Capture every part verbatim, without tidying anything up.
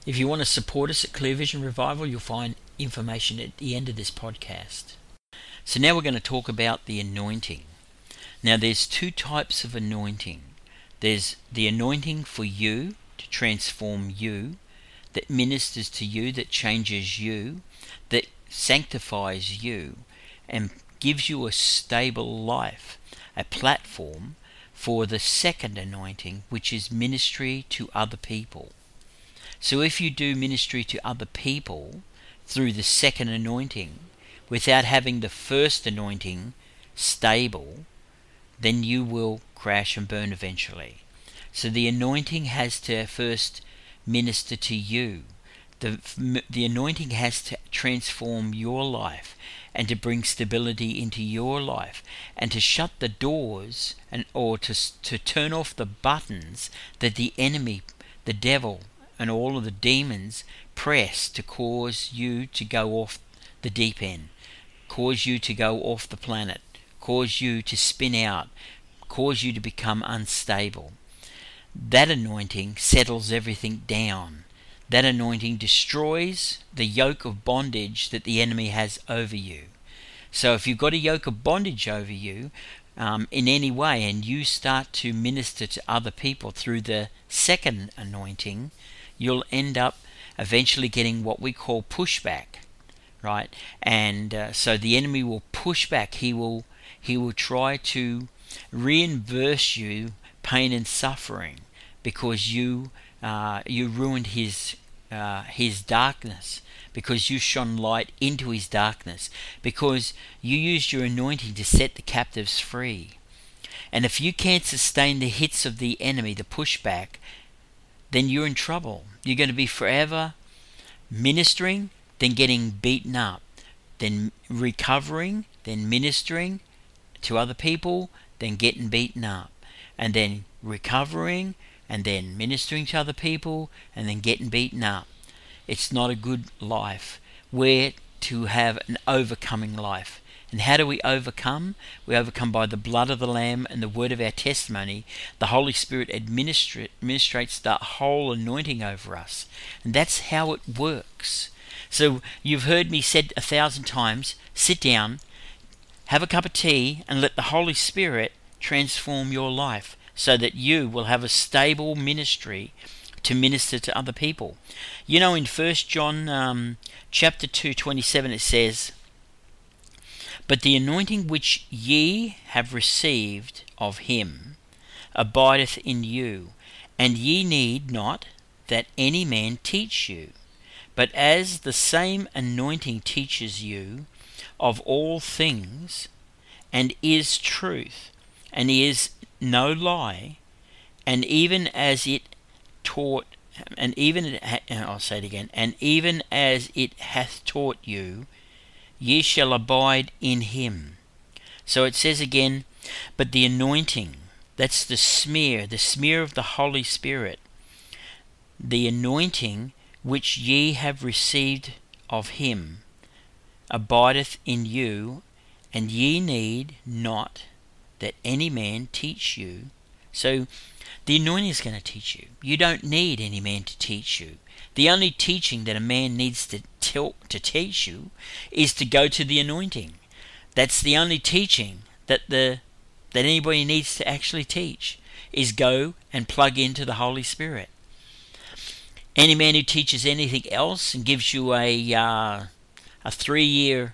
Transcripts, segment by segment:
If you want to support us at Clear Vision Revival, you'll find information at the end of this podcast. So now we're going to talk about the anointing. Now there's two types of anointing. There's the anointing for you, to transform you, that ministers to you, that changes you, that sanctifies you, and gives you a stable life, a platform for the second anointing, which is ministry to other people. So if you do ministry to other people through the second anointing, without having the first anointing stable, then you will crash and burn eventually. So the anointing has to first minister to you. The, the anointing has to transform your life and to bring stability into your life and to shut the doors and or to, to turn off the buttons that the enemy, the devil, and all of the demons press to cause you to go off the deep end, cause you to go off the planet, cause you to spin out, cause you to become unstable. That anointing settles everything down. That anointing destroys the yoke of bondage that the enemy has over you. So if you've got a yoke of bondage over you um, in any way, and you start to minister to other people through the second anointing, you'll end up eventually getting what we call pushback, right? And uh, so the enemy will push back. He will he will try to reimburse you pain and suffering because you uh, you ruined his uh, his darkness, because you shone light into his darkness, because you used your anointing to set the captives free. And if you can't sustain the hits of the enemy, the pushback, then you're in trouble. You're going to be forever ministering, then getting beaten up, then recovering, then ministering to other people, then getting beaten up, and then recovering, and then ministering to other people, and then getting beaten up. It's not a good life. We're to have an overcoming life. And how do we overcome? We overcome by the blood of the Lamb and the word of our testimony. The Holy Spirit administra- administrates the whole anointing over us. And that's how it works. So you've heard me said a thousand times, sit down, have a cup of tea, and let the Holy Spirit transform your life so that you will have a stable ministry to minister to other people. You know, in First John um, chapter two, twenty-seven, it says, "But the anointing which ye have received of him abideth in you, and ye need not that any man teach you. But as the same anointing teaches you of all things, and is truth, and is no lie, and even as it taught, and even I'll say it again, and even as it hath taught you, ye shall abide in him." So it says again, but the anointing, that's the smear, the smear of the Holy Spirit, the anointing which ye have received of him abideth in you, and ye need not that any man teach you. So the anointing is going to teach you. You don't need any man to teach you. The only teaching that a man needs to tell, to teach you is to go to the anointing. That's the only teaching that the that anybody needs to actually teach, is go and plug into the Holy Spirit. Any man who teaches anything else and gives you a uh, a three-year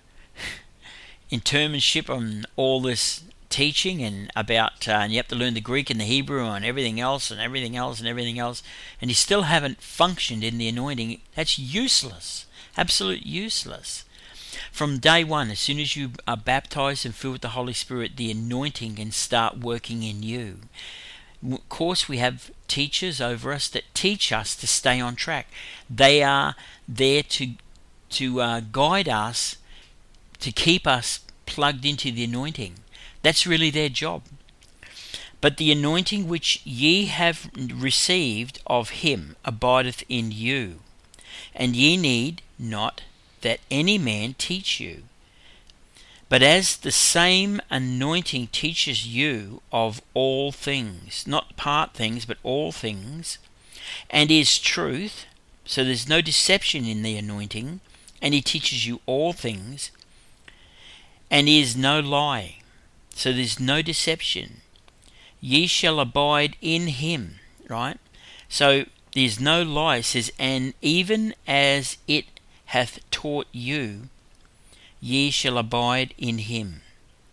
internship on all this teaching and about uh, and you have to learn the Greek and the Hebrew and everything else and everything else and everything else, and you still haven't functioned in the anointing, that's useless. Absolute useless. From day one, as soon as you are baptized and filled with the Holy Spirit, the anointing can start working in you. Of course, we have teachers over us that teach us to stay on track. They are there to to uh, guide us, to keep us plugged into the anointing. That's really their job. But the anointing which ye have received of him abideth in you, and ye need not that any man teach you. But as the same anointing teaches you of all things, not part things, but all things, and is truth, So there's no deception in the anointing, and he teaches you all things, and is no lie. So there's no deception. Ye shall abide in him, right? So there's no lie. It says, and even as it hath taught you, ye shall abide in him.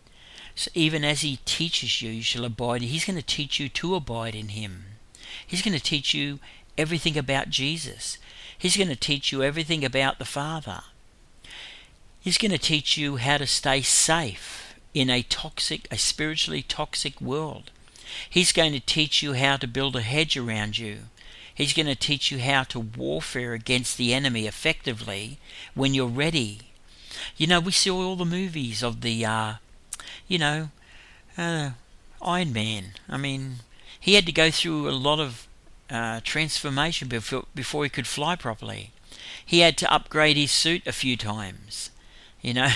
So even as he teaches you, you shall abide. He's going to teach you to abide in him. He's going to teach you everything about Jesus. He's going to teach you everything about the Father. He's going to teach you how to stay safe in a toxic, a spiritually toxic world. He's going to teach you how to build a hedge around you. He's going to teach you how to warfare against the enemy effectively when you're ready. You know, we see all the movies of the, uh, you know, uh, Iron Man. I mean, he had to go through a lot of uh, transformation before, before he could fly properly. He had to upgrade his suit a few times, you know.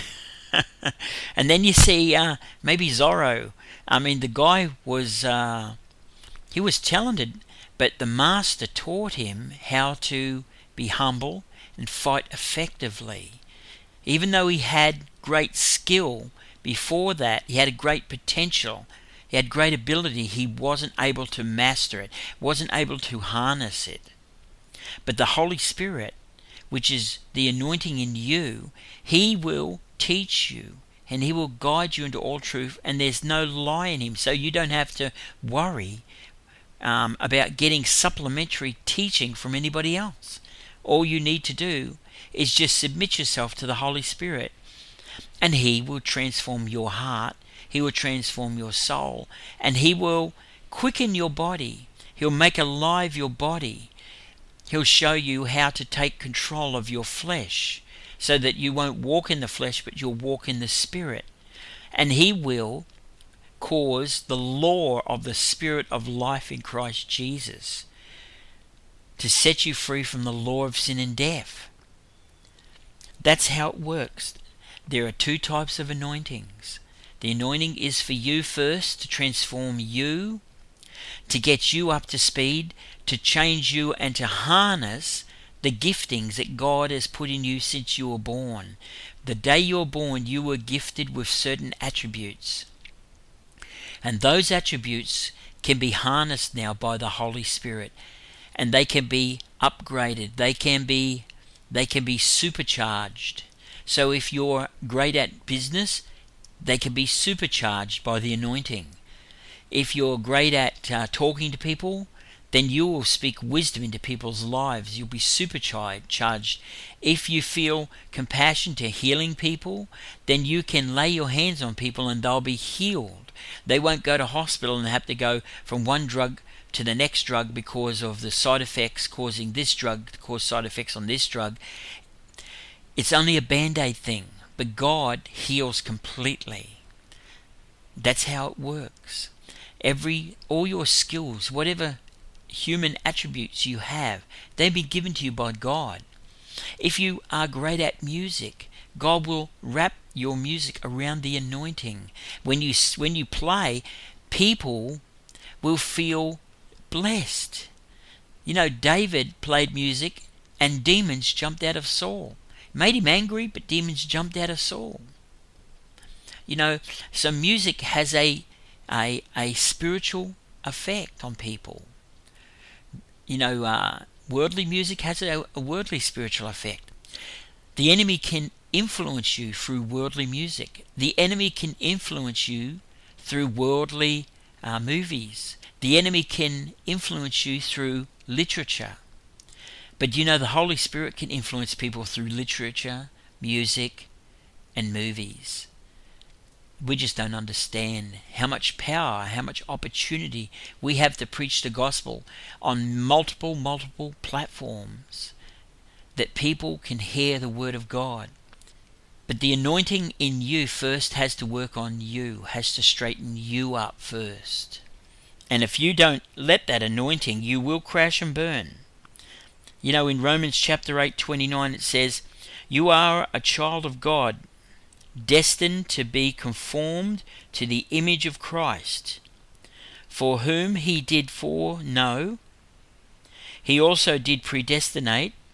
And then you see uh, maybe Zorro. I mean, the guy was, uh, he was talented, but the master taught him how to be humble and fight effectively. Even though he had great skill before that, he had a great potential, he had great ability, he wasn't able to master it, wasn't able to harness it. But the Holy Spirit, which is the anointing in you, he will teach you and he will guide you into all truth, and there's no lie in him. So you don't have to worry um, about getting supplementary teaching from anybody else. All you need to do is just submit yourself to the Holy Spirit, and he will transform your heart, he will transform your soul, and he will quicken your body. He'll make alive your body. He'll show you how to take control of your flesh so that you won't walk in the flesh, but you'll walk in the Spirit. And he will cause the law of the Spirit of life in Christ Jesus to set you free from the law of sin and death. That's how it works. There are two types of anointings. The anointing is for you first, to transform you, to get you up to speed, to change you and to harness the giftings that God has put in you since you were born. The day you were born, you were gifted with certain attributes. And those attributes can be harnessed now by the Holy Spirit, and they can be upgraded. They can be they can be supercharged. So if you're great at business, they can be supercharged by the anointing. If you're great at uh, talking to people, then you will speak wisdom into people's lives. You'll be supercharged. If you feel compassion to healing people, then you can lay your hands on people and they'll be healed. They won't go to hospital and have to go from one drug to the next drug because of the side effects causing this drug to cause side effects on this drug. It's only a band-aid thing, but God heals completely. That's how it works. Every all your skills, whatever human attributes you have, they've been given to you by God. If you are great at music, God will wrap your music around the anointing. When you when you play, people will feel blessed. You know, David played music and demons jumped out of Saul. Made him angry, but demons jumped out of Saul. You know, so music has a a a spiritual effect on people. You know, uh, worldly music has a, a worldly spiritual effect. The enemy can influence you through worldly music. The enemy can influence you through worldly uh, movies. The enemy can influence you through literature. But you know, the Holy Spirit can influence people through literature, music, and movies. We just don't understand how much power, how much opportunity we have to preach the gospel on multiple, multiple platforms, that people can hear the word of God. But the anointing in you first has to work on you, has to straighten you up first. And if you don't let that anointing, you will crash and burn. You know, in Romans chapter eight twenty-nine it says, "You are a child of God, destined to be conformed to the image of Christ, for whom he did foreknow, he also did predestinate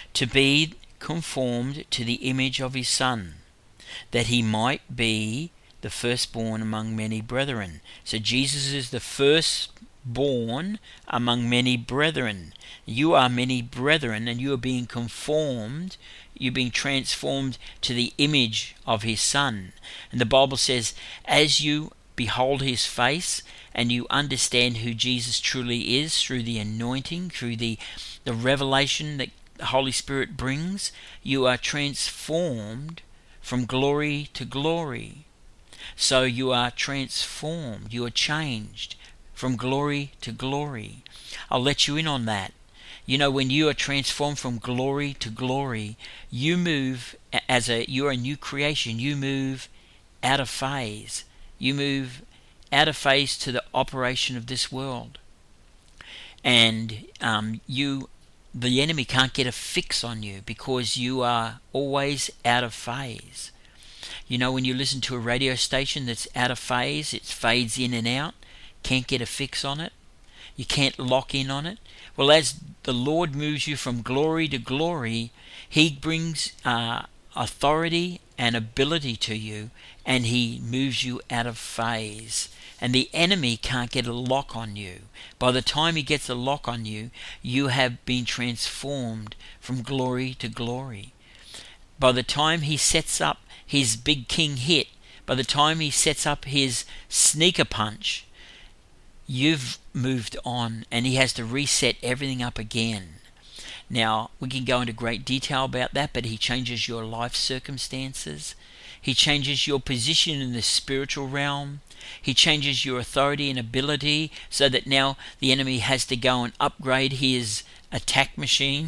to be conformed to the image of his Son, that he might be the firstborn among many brethren. So Jesus is the firstborn among many brethren. You are many brethren, and you are being conformed, you're being transformed to the image of his Son. And the Bible says, as you behold his face and you understand who Jesus truly is through the anointing, through the, the revelation that the Holy Spirit brings, you are transformed from glory to glory. So you are transformed, you are changed from glory to glory. I'll let you in on that. You know, when you are transformed from glory to glory, you move as a, you're a new creation. You move out of phase. You move out of phase to the operation of this world. And um, you, the enemy can't get a fix on you because you are always out of phase. You know, when you listen to a radio station that's out of phase, it fades in and out, can't get a fix on it. You can't lock in on it. Well, as the Lord moves you from glory to glory, he brings uh, authority and ability to you, and he moves you out of phase. And the enemy can't get a lock on you. By the time he gets a lock on you, you have been transformed from glory to glory. By the time he sets up his big king hit, by the time he sets up his sneaker punch, you've moved on, and he has to reset everything up again. Now, we can go into great detail about that, but he changes your life circumstances. He changes your position in the spiritual realm. He changes your authority and ability so that now the enemy has to go and upgrade his attack machine.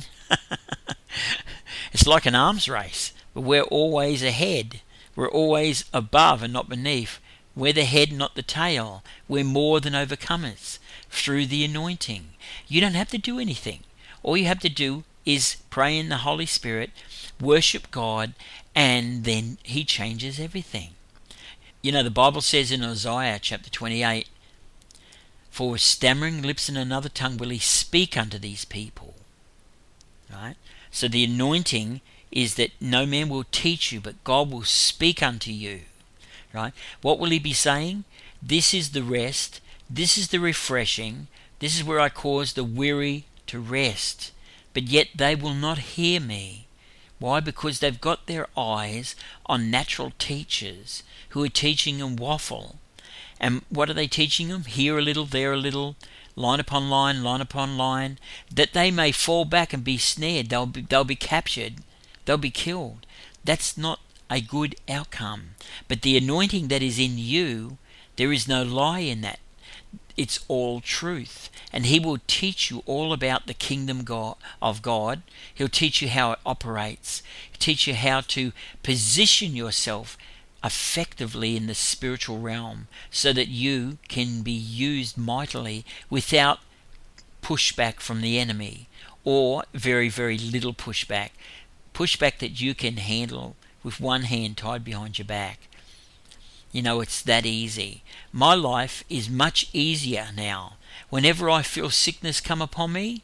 It's like an arms race, but we're always ahead. We're always above and not beneath. We're the head, not the tail. We're more than overcomers through the anointing. You don't have to do anything. All you have to do is pray in the Holy Spirit, worship God, and then he changes everything. You know, the Bible says in Isaiah chapter twenty-eight, for with stammering lips and another tongue will he speak unto these people. Right? So the anointing is that no man will teach you, but God will speak unto you. Right? What will he be saying? This is the rest. This is the refreshing. This is where I cause the weary to rest. But yet they will not hear me. Why? Because they've got their eyes on natural teachers who are teaching them waffle. And what are they teaching them? Here a little, there a little, line upon line, line upon line, that they may fall back and be snared. They'll be, they'll be captured. They'll be killed. That's not a good outcome. But the anointing that is in you, there is no lie in that. It's all truth. And he will teach you all about the kingdom of God. He'll teach you how it operates. He'll teach you how to position yourself effectively in the spiritual realm so that you can be used mightily without pushback from the enemy, or very, very little pushback. Pushback that you can handle with one hand tied behind your back. You know, it's that easy. My life is much easier now. Whenever I feel sickness come upon me,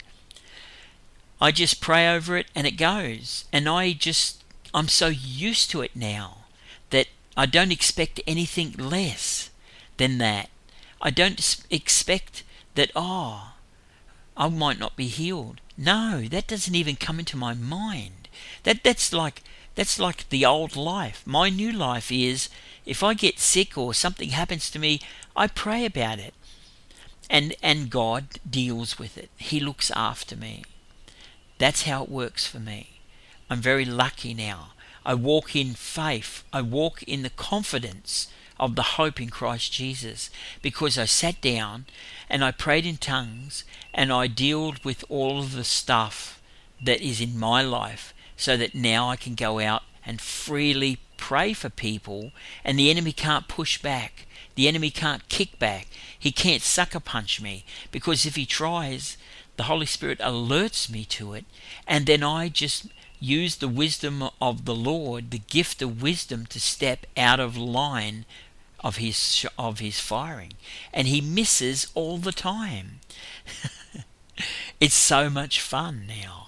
I just pray over it and it goes. And I just, I'm so used to it now that I don't expect anything less than that. I don't expect that, oh, I might not be healed. No, that doesn't even come into my mind. That that's like that's like the old life. My new life is, if I get sick or something happens to me, I pray about it. And and God deals with it. He looks after me. That's how it works for me. I'm very lucky now. I walk in faith. I walk in the confidence of the hope in Christ Jesus, because I sat down and I prayed in tongues and I dealt with all of the stuff that is in my life, so that now I can go out and freely pray for people, and the enemy can't push back. The enemy can't kick back. He can't sucker punch me, because if he tries, the Holy Spirit alerts me to it, and then I just use the wisdom of the Lord, the gift of wisdom, to step out of line of his of his firing, and he misses all the time. It's so much fun now.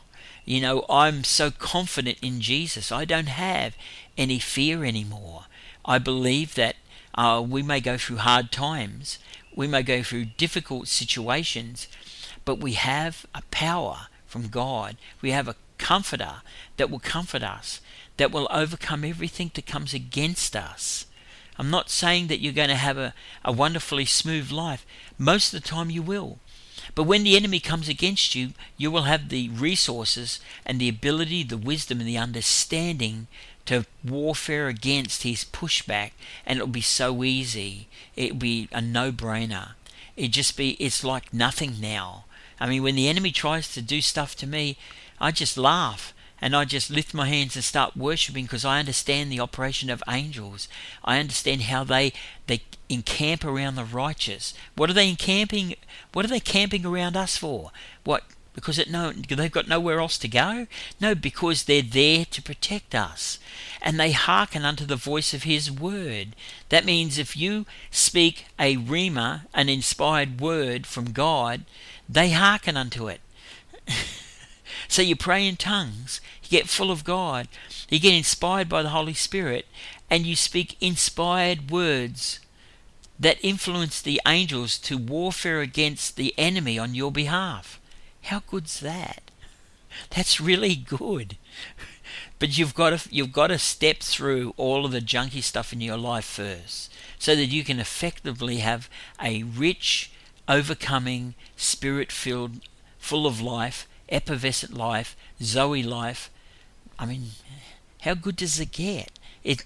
You know, I'm so confident in Jesus. I don't have any fear anymore. I believe that uh, we may go through hard times, we may go through difficult situations, but we have a power from God. We have a comforter that will comfort us, that will overcome everything that comes against us. I'm not saying that you're going to have a, a wonderfully smooth life. Most of the time you will. But when the enemy comes against you, you will have the resources and the ability, the wisdom and the understanding to warfare against his pushback, and it'll be so easy. It'll be a no-brainer. It just be, it's like nothing now. I mean, when the enemy tries to do stuff to me, I just laugh and I just lift my hands and start worshiping, because I understand the operation of angels. I understand how they they encamp around the righteous. What are they encamping? What are they camping around us for? What? Because it no, they've got nowhere else to go? No, because they're there to protect us. And they hearken unto the voice of his word. That means if you speak a rhema, an inspired word from God, they hearken unto it. So you pray in tongues, you get full of God, you get inspired by the Holy Spirit, and you speak inspired words that influence the angels to warfare against the enemy on your behalf. How good's that? That's really good. But you've got to you've got to step through all of the junky stuff in your life first, so that you can effectively have a rich, overcoming, spirit-filled, full of life, effervescent life, Zoe life. I mean, how good does it get? It.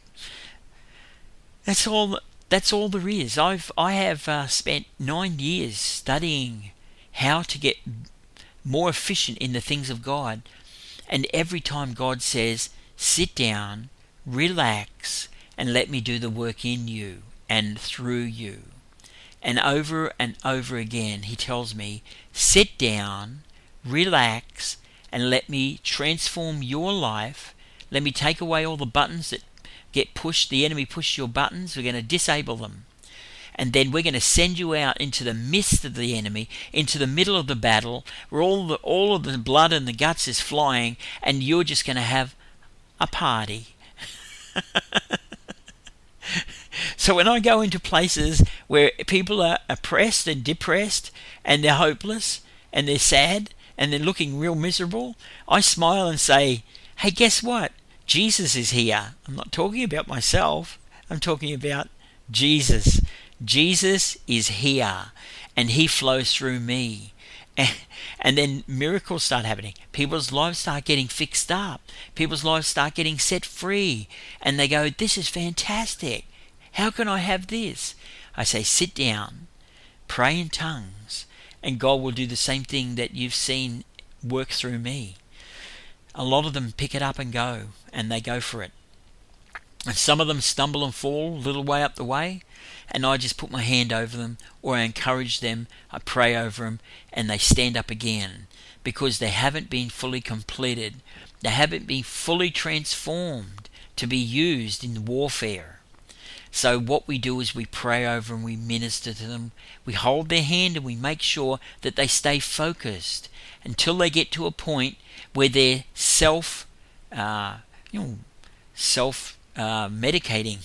That's all. That's all there is. I've I have uh, spent nine years studying how to get more efficient in the things of God. And every time God says, sit down, relax, and let me do the work in you and through you. And over and over again, he tells me, sit down, relax, and let me transform your life. Let me take away all the buttons that get pushed. The enemy pushes your buttons. We're going to disable them. And then we're going to send you out into the midst of the enemy, into the middle of the battle, where all the all of the blood and the guts is flying, and you're just going to have a party. So when I go into places where people are oppressed and depressed, and they're hopeless, and they're sad, and they're looking real miserable, I smile and say, hey, guess what? Jesus is here. I'm not talking about myself. I'm talking about Jesus. Jesus is here, and he flows through me. And, and then miracles start happening. People's lives start getting fixed up. People's lives start getting set free. And they go, this is fantastic. How can I have this? I say, sit down, pray in tongues, and God will do the same thing that you've seen work through me. A lot of them pick it up and go, and they go for it. And some of them stumble and fall a little way up the way, and I just put my hand over them, or I encourage them, I pray over them, and they stand up again, because they haven't been fully completed. They haven't been fully transformed to be used in warfare. So what we do is we pray over them, we minister to them, we hold their hand, and we make sure that they stay focused until they get to a point where they're self, uh, you know, self uh, medicating.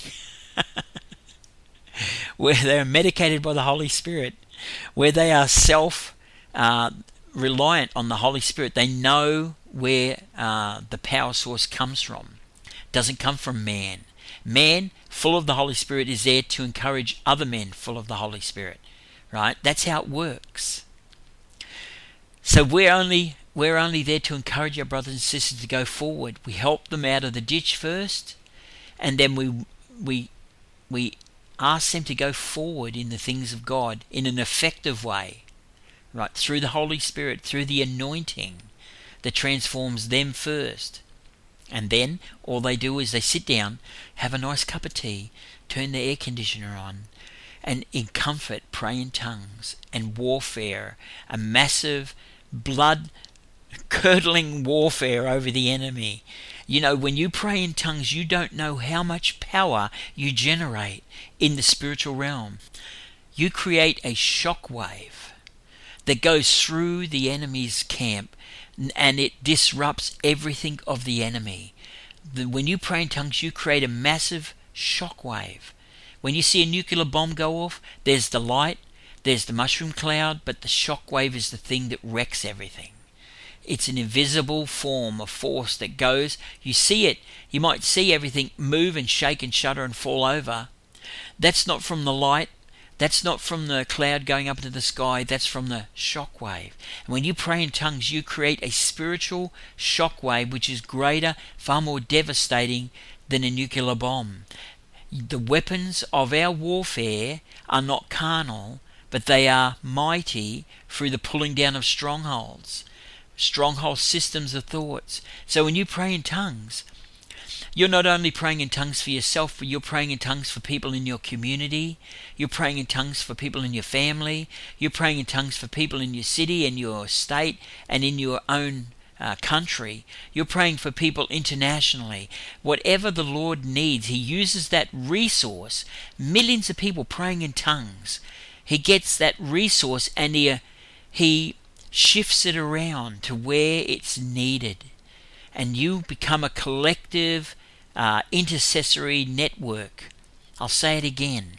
Where they are medicated by the Holy Spirit, where they are self uh, reliant on the Holy Spirit. They know where uh, the power source comes from. It doesn't come from man. Man full of the Holy Spirit is there to encourage other men full of the Holy Spirit. Right? That's how it works. So we're only we're only there to encourage our brothers and sisters to go forward. We help them out of the ditch first, and then we we we ask them to go forward in the things of God in an effective way, right? Through the Holy Spirit, through the anointing that transforms them first. And then all they do is they sit down, have a nice cup of tea, turn the air conditioner on, and in comfort pray in tongues and warfare, a massive blood-curdling warfare over the enemy. You know, when you pray in tongues, you don't know how much power you generate in the spiritual realm. You create a shock wave that goes through the enemy's camp, and it disrupts everything of the enemy. The, when you pray in tongues, you create a massive shock wave. When you see a nuclear bomb go off, there's the light, there's the mushroom cloud, but the shock wave is the thing that wrecks everything. It's an invisible form of force that goes, you see it, you might see everything move and shake and shudder and fall over. That's not from the light, that's not from the cloud going up into the sky, that's from the shock wave. And when you pray in tongues, you create a spiritual shock wave which is greater, far more devastating than a nuclear bomb. The weapons of our warfare are not carnal, but they are mighty through the pulling down of strongholds. Stronghold systems of thoughts. So when you pray in tongues, you're not only praying in tongues for yourself, but you're praying in tongues for people in your community. You're praying in tongues for people in your family. You're praying in tongues for people in your city and your state and in your own uh, country. You're praying for people internationally. Whatever the Lord needs, He uses that resource. Millions of people praying in tongues. He gets that resource and He, he shifts it around to where it's needed. And you become a collective uh, intercessory network. I'll say it again.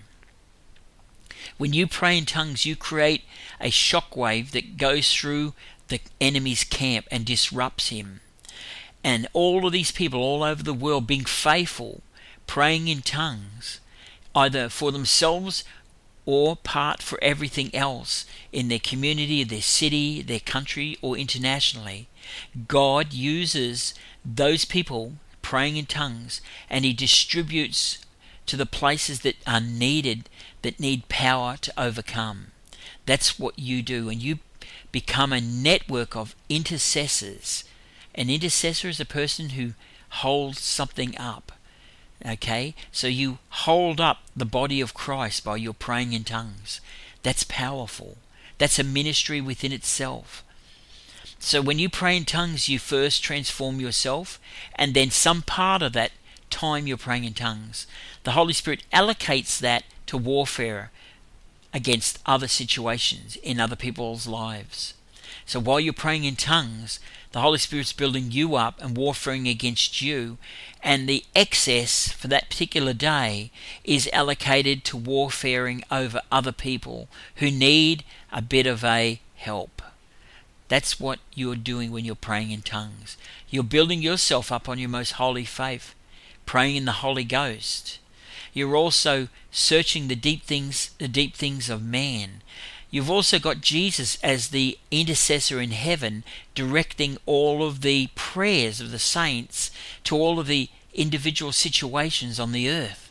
When you pray in tongues, you create a shockwave that goes through the enemy's camp and disrupts him. And all of these people all over the world being faithful, praying in tongues, either for themselves or part for everything else in their community, their city, their country, or internationally. God uses those people praying in tongues and He distributes to the places that are needed, that need power to overcome. That's what you do, and you become a network of intercessors. An intercessor is a person who holds something up. Okay, so you hold up the body of Christ by your praying in tongues. That's powerful. That's a ministry within itself. So when you pray in tongues, you first transform yourself, and then some part of that time you're praying in tongues, the Holy Spirit allocates that to warfare against other situations in other people's lives. So while you're praying in tongues, the Holy Spirit's building you up and warfaring against you, and the excess for that particular day is allocated to warfaring over other people who need a bit of a help. That's what you're doing when you're praying in tongues. You're building yourself up on your most holy faith, praying in the Holy Ghost. You're also searching the deep things, the deep things of man. You've also got Jesus as the intercessor in heaven, directing all of the prayers of the saints to all of the individual situations on the earth.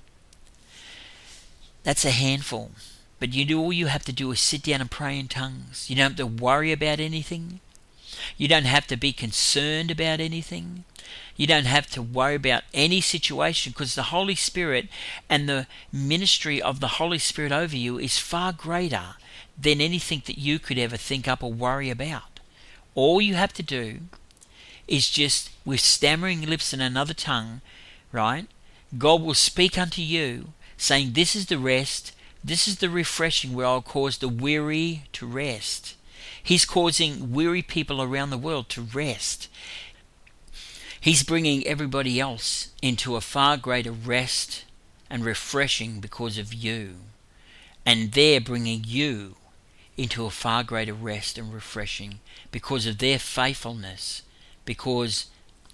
That's a handful. But you do all you have to do is sit down and pray in tongues. You don't have to worry about anything. You don't have to be concerned about anything. You don't have to worry about any situation, because the Holy Spirit and the ministry of the Holy Spirit over you is far greater than anything that you could ever think up or worry about. All you have to do is just, with stammering lips and another tongue, right? God will speak unto you, saying, this is the rest, this is the refreshing where I'll cause the weary to rest. He's causing weary people around the world to rest. He's bringing everybody else into a far greater rest and refreshing because of you. And they're bringing you into a far greater rest and refreshing because of their faithfulness, because,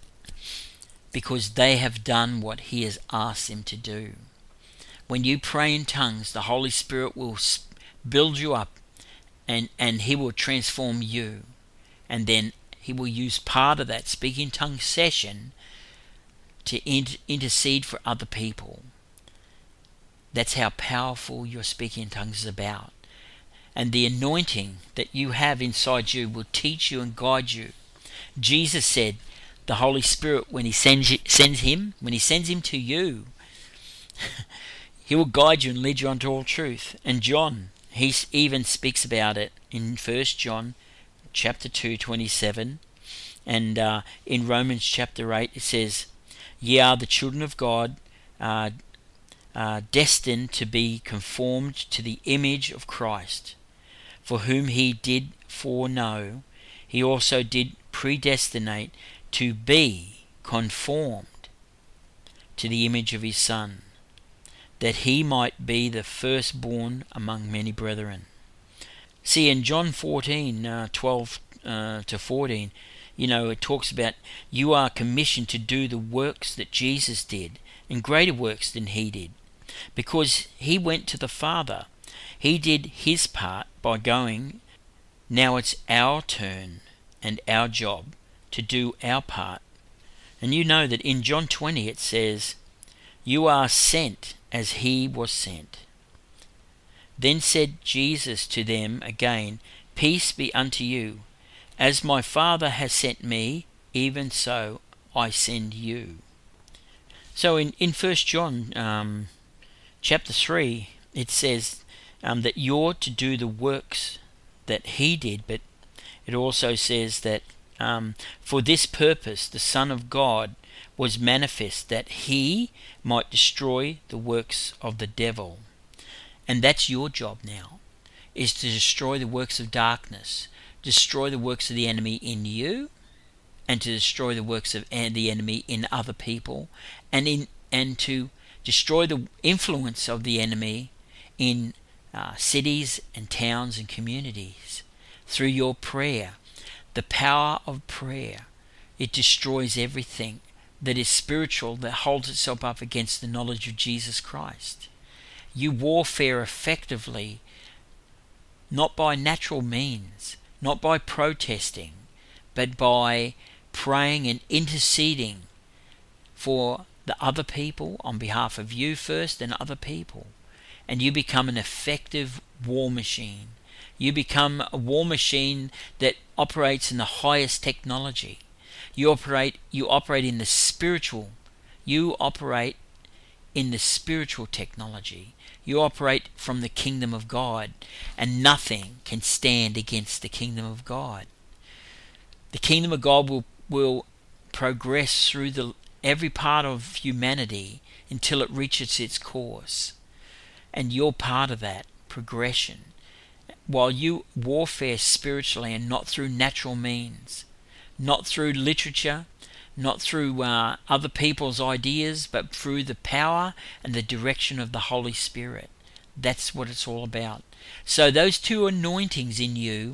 because they have done what He has asked them to do. When you pray in tongues, the Holy Spirit will build you up, and, and He will transform you. And then He will use part of that speaking in tongues session to inter- intercede for other people. That's how powerful your speaking in tongues is about. And the anointing that you have inside you will teach you and guide you. Jesus said the Holy Spirit, when He sends, you, sends Him, when He sends Him to you, He will guide you and lead you unto all truth. And John, he even speaks about it in First John chapter two, twenty-seven. And uh, in Romans chapter eight, it says, ye are the children of God, uh, uh, destined to be conformed to the image of Christ, for whom He did foreknow, He also did predestinate to be conformed to the image of his Son, that he might be the firstborn among many brethren. See, in John fourteen, uh, twelve uh, to fourteen, you know, it talks about you are commissioned to do the works that Jesus did, and greater works than he did, because he went to the Father. He did his part by going. Now it's our turn and our job to do our part. And you know that in John twenty it says, you are sent as he was sent. Then said Jesus to them again, peace be unto you. As my Father has sent me, even so I send you. So in, in First John um, chapter three, it says um, that you're to do the works that he did, but it also says that um, for this purpose the Son of God was manifest, that he might destroy the works of the devil. And that's your job now, is to destroy the works of darkness, destroy the works of the enemy in you, and to destroy the works of the enemy in other people, and in and to destroy the influence of the enemy in uh, cities and towns and communities through your prayer. The power of prayer, it destroys everything that is spiritual, that holds itself up against the knowledge of Jesus Christ. You warfare effectively, not by natural means, not by protesting, but by praying and interceding for the other people on behalf of you first and other people. And you become an effective war machine. You become a war machine that operates in the highest technology. You operate you operate in the spiritual. You operate in the spiritual technology. You operate from the kingdom of God, and nothing can stand against the kingdom of God. The kingdom of God will will progress through the every part of humanity until it reaches its course. And you're part of that progression. While you warfare spiritually and not through natural means, not through literature, not through uh, other people's ideas, but through the power and the direction of the Holy Spirit. That's what it's all about. So those two anointings in you,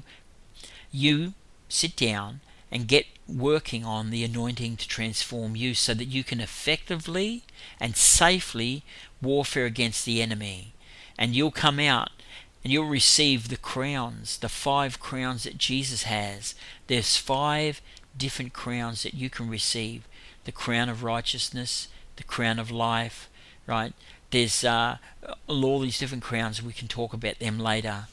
you sit down and get working on the anointing to transform you so that you can effectively and safely warfare against the enemy. And you'll come out and you'll receive the crowns, the five crowns that Jesus has. There's five different crowns that you can receive. The crown of righteousness, the crown of life, right? There's uh, all these different crowns. We can talk about them later.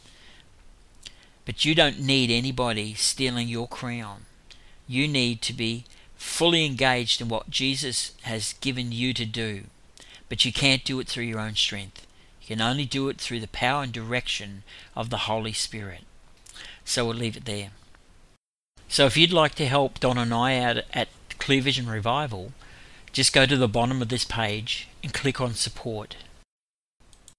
But you don't need anybody stealing your crown. You need to be fully engaged in what Jesus has given you to do. But you can't do it through your own strength. You can only do it through the power and direction of the Holy Spirit. So we'll leave it there. So if you'd like to help Don and I out at Clear Vision Revival, just go to the bottom of this page and click on support.